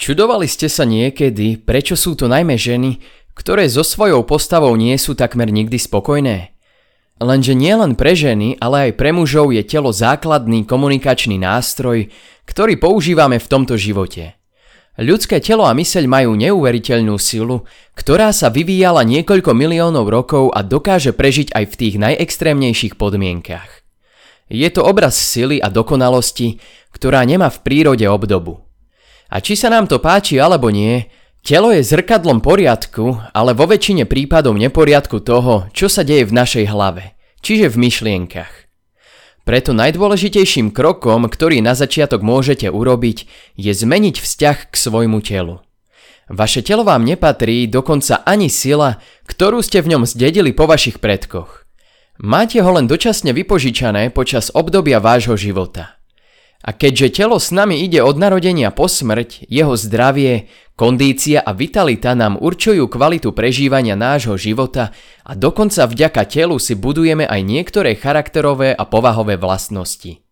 Čudovali ste sa niekedy, prečo sú to najmä ženy, ktoré so svojou postavou nie sú takmer nikdy spokojné? Lenže nielen pre ženy, ale aj pre mužov je telo základný komunikačný nástroj, ktorý používame v tomto živote. Ľudské telo a myseľ majú neuveriteľnú silu, ktorá sa vyvíjala niekoľko miliónov rokov a dokáže prežiť aj v tých najextrémnejších podmienkach. Je to obraz sily a dokonalosti, ktorá nemá v prírode obdobu. A či sa nám to páči alebo nie, telo je zrkadlom poriadku, ale vo väčšine prípadov neporiadku toho, čo sa deje v našej hlave, čiže v myšlienkach. Preto najdôležitejším krokom, ktorý na začiatok môžete urobiť, je zmeniť vzťah k svojmu telu. Vaše telo vám nepatrí, dokonca ani sila, ktorú ste v ňom zdedili po vašich predkoch. Máte ho len dočasne vypožičané počas obdobia vášho života. A keďže telo s nami ide od narodenia po smrť, jeho zdravie, kondícia a vitalita nám určujú kvalitu prežívania nášho života a dokonca vďaka telu si budujeme aj niektoré charakterové a povahové vlastnosti.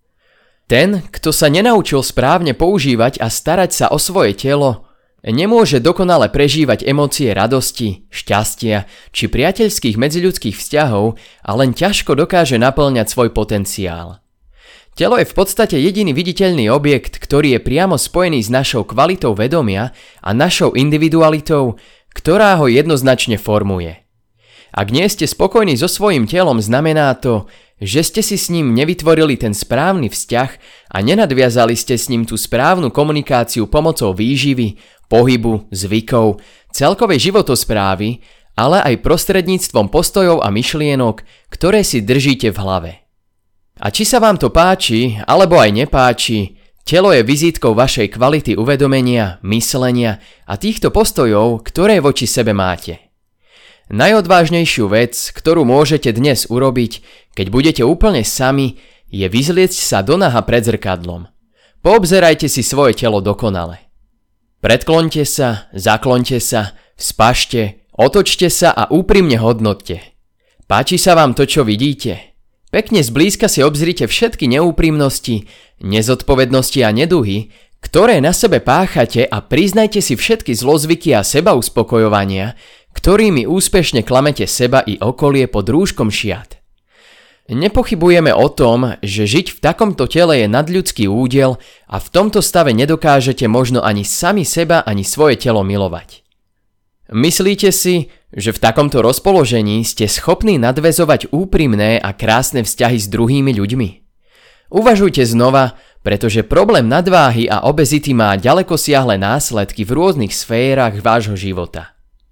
Ten, kto sa nenaučil správne používať a starať sa o svoje telo, nemôže dokonale prežívať emócie radosti, šťastia či priateľských medziľudských vzťahov a len ťažko dokáže naplňať svoj potenciál. Telo je v podstate jediný viditeľný objekt, ktorý je priamo spojený s našou kvalitou vedomia a našou individualitou, ktorá ho jednoznačne formuje. Ak nie ste spokojní so svojím telom, znamená to, že ste si s ním nevytvorili ten správny vzťah a nenadviazali ste s ním tú správnu komunikáciu pomocou výživy, pohybu, zvykov, celkovej životosprávy, ale aj prostredníctvom postojov a myšlienok, ktoré si držíte v hlave. A či sa vám to páči, alebo aj nepáči, telo je vizítkou vašej kvality uvedomenia, myslenia a týchto postojov, ktoré voči sebe máte. Najodvážnejšiu vec, ktorú môžete dnes urobiť, keď budete úplne sami, je vyzliecť sa do naha pred zrkadlom. Poobzerajte si svoje telo dokonale. Predkloňte sa, zakloňte sa, spašte, otočte sa a úprimne hodnoťte. Páči sa vám to, čo vidíte? Pekne zblízka si obzrite všetky neúprimnosti, nezodpovednosti a neduhy, ktoré na sebe páchate a priznajte si všetky zlozvyky a sebauspokojovania, ktorými úspešne klamete seba i okolie pod rúškom šiat. Nepochybujeme o tom, že žiť v takomto tele je nadľudský údel a v tomto stave nedokážete možno ani sami seba, ani svoje telo milovať. Myslíte si, že v takomto rozpoložení ste schopní nadväzovať úprimné a krásne vzťahy s druhými ľuďmi? Uvažujte znova, pretože problém nadváhy a obezity má ďalekosiahle následky v rôznych sférach vášho života.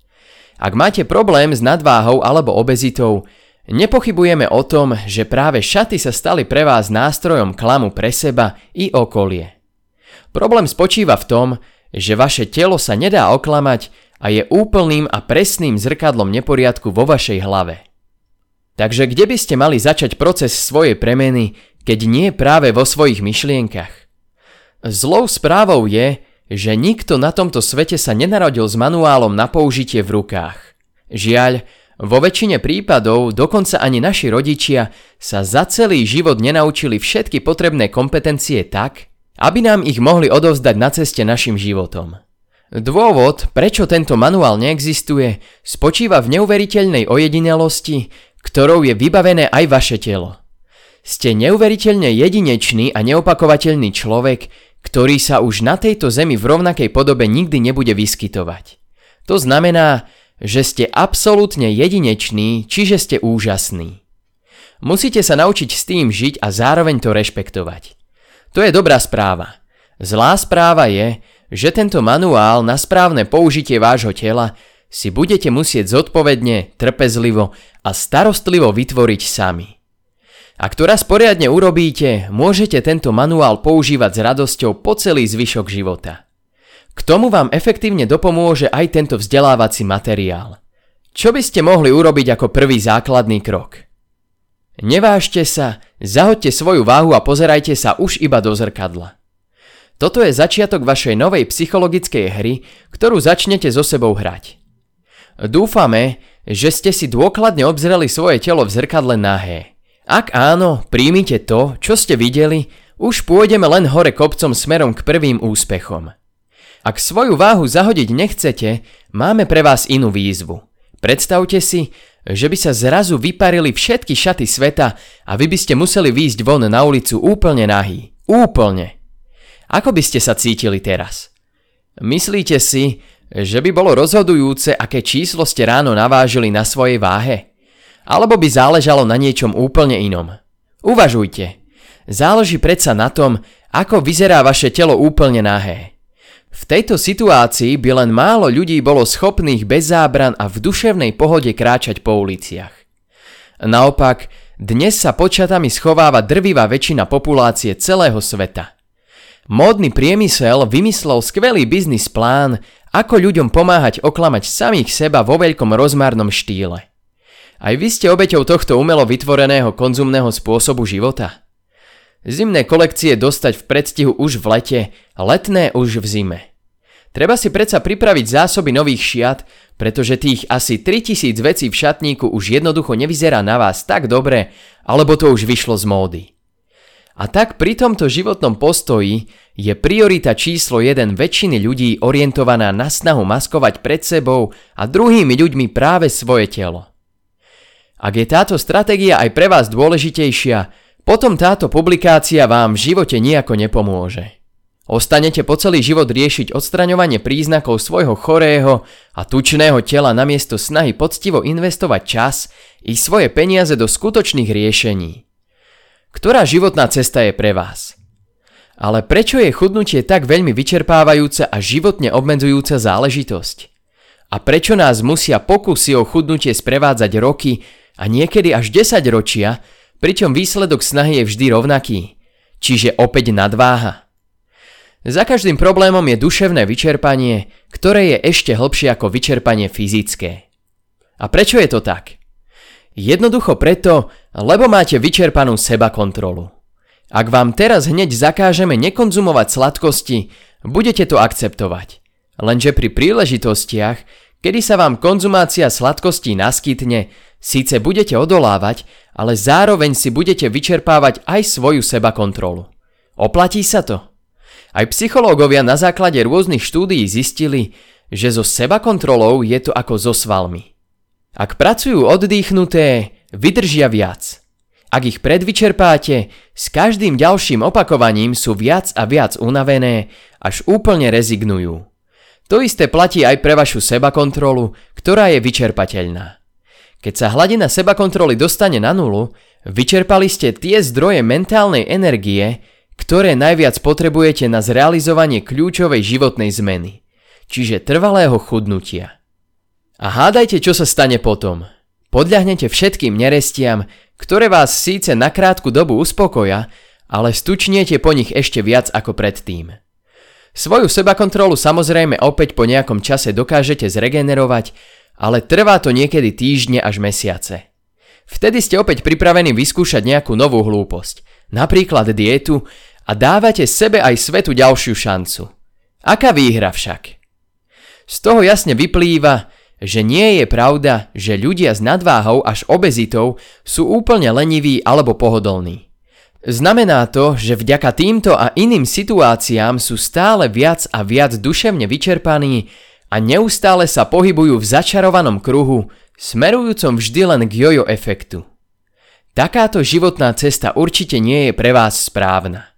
Ak máte problém s nadváhou alebo obezitou, nepochybujeme o tom, že práve šaty sa stali pre vás nástrojom klamu pre seba i okolie. Problém spočíva v tom, že vaše telo sa nedá oklamať a je úplným a presným zrkadlom neporiadku vo vašej hlave. Takže kde by ste mali začať proces svojej premeny, keď nie práve vo svojich myšlienkach? Zlou správou je, že nikto na tomto svete sa nenarodil s manuálom na použitie v rukách. Žiaľ, vo väčšine prípadov dokonca ani naši rodičia sa za celý život nenaučili všetky potrebné kompetencie tak, aby nám ich mohli odovzdať na ceste našim životom. Dôvod, prečo tento manuál neexistuje, spočíva v neuveriteľnej ojedinalosti, ktorou je vybavené aj vaše telo. Ste neuveriteľne jedinečný a neopakovateľný človek, ktorý sa už na tejto zemi v rovnakej podobe nikdy nebude vyskytovať. To znamená, že ste absolútne jedinečný, čiže ste úžasný. Musíte sa naučiť s tým žiť a zároveň to rešpektovať. To je dobrá správa. Zlá správa je, že tento manuál na správne použitie vášho tela si budete musieť zodpovedne, trpezlivo a starostlivo vytvoriť sami. Ak to raz poriadne urobíte, môžete tento manuál používať s radosťou po celý zvyšok života. K tomu vám efektívne dopomôže aj tento vzdelávací materiál. Čo by ste mohli urobiť ako prvý základný krok? Nevážte sa, zahoďte svoju váhu a pozerajte sa už iba do zrkadla. Toto je začiatok vašej novej psychologickej hry, ktorú začnete so sebou hrať. Dúfame, že ste si dôkladne obzreli svoje telo v zrkadle nahé. Ak áno, príjmite to, čo ste videli, už pôjdeme len hore kopcom smerom k prvým úspechom. Ak svoju váhu zahodiť nechcete, máme pre vás inú výzvu. Predstavte si, že by sa zrazu vyparili všetky šaty sveta a vy by ste museli výjsť von na ulicu úplne nahý. Úplne. Ako by ste sa cítili teraz? Myslíte si, že by bolo rozhodujúce, aké číslo ste ráno navážili na svojej váhe? Alebo by záležalo na niečom úplne inom? Uvažujte. Záleží predsa na tom, ako vyzerá vaše telo úplne nahé. V tejto situácii by len málo ľudí bolo schopných bez zábran a v duševnej pohode kráčať po uliciach. Naopak, dnes sa pod šatami schováva drvivá väčšina populácie celého sveta. Módny priemysel vymyslel skvelý biznis plán, ako ľuďom pomáhať oklamať samých seba vo veľkom rozmarnom štýle. Aj vy ste obeťou tohto umelo vytvoreného konzumného spôsobu života. Zimné kolekcie dostať v predstihu už v lete, letné už v zime. Treba si predsa pripraviť zásoby nových šiat, pretože tých asi 3000 vecí v šatníku už jednoducho nevyzerá na vás tak dobre, alebo to už vyšlo z módy. A tak pri tomto životnom postoji je priorita číslo 1 väčšiny ľudí orientovaná na snahu maskovať pred sebou a druhými ľuďmi práve svoje telo. Ak je táto stratégia aj pre vás dôležitejšia, potom táto publikácia vám v živote nejako nepomôže. Ostanete po celý život riešiť odstraňovanie príznakov svojho chorého a tučného tela namiesto snahy poctivo investovať čas i svoje peniaze do skutočných riešení. Ktorá životná cesta je pre vás? Ale prečo je chudnutie tak veľmi vyčerpávajúca a životne obmedzujúca záležitosť? A prečo nás musia pokusy o chudnutie sprevádzať roky a niekedy až 10 ročia, pričom výsledok snahy je vždy rovnaký, čiže opäť nadváha? Za každým problémom je duševné vyčerpanie, ktoré je ešte hlbšie ako vyčerpanie fyzické. A prečo je to tak? Jednoducho preto, lebo máte vyčerpanú sebakontrolu. Ak vám teraz hneď zakážeme nekonzumovať sladkosti, budete to akceptovať. Lenže pri príležitostiach, kedy sa vám konzumácia sladkostí naskytne, síce budete odolávať, ale zároveň si budete vyčerpávať aj svoju sebakontrolu. Oplatí sa to? Aj psychológovia na základe rôznych štúdií zistili, že so sebakontrolou je to ako so svalmi. Ak pracujú oddychnuté, vydržia viac. Ak ich predvyčerpáte, s každým ďalším opakovaním sú viac a viac unavené, až úplne rezignujú. To isté platí aj pre vašu sebakontrolu, ktorá je vyčerpateľná. Keď sa hladina sebakontroly dostane na nulu, vyčerpali ste tie zdroje mentálnej energie, ktoré najviac potrebujete na zrealizovanie kľúčovej životnej zmeny, čiže trvalého chudnutia. A hádajte, čo sa stane potom. Podľahnete všetkým nerestiam, ktoré vás síce na krátku dobu uspokoja, ale stučniete po nich ešte viac ako predtým. Svoju sebakontrolu samozrejme opäť po nejakom čase dokážete zregenerovať, ale trvá to niekedy týždne až mesiace. Vtedy ste opäť pripravení vyskúšať nejakú novú hlúposť, napríklad dietu, a dávate sebe aj svetu ďalšiu šancu. Aká výhra však? Z toho jasne vyplýva, že nie je pravda, že ľudia s nadváhou až obezitou sú úplne leniví alebo pohodlní. Znamená to, že vďaka týmto a iným situáciám sú stále viac a viac duševne vyčerpaní a neustále sa pohybujú v začarovanom kruhu, smerujúcom vždy len k jojo efektu. Takáto životná cesta určite nie je pre vás správna.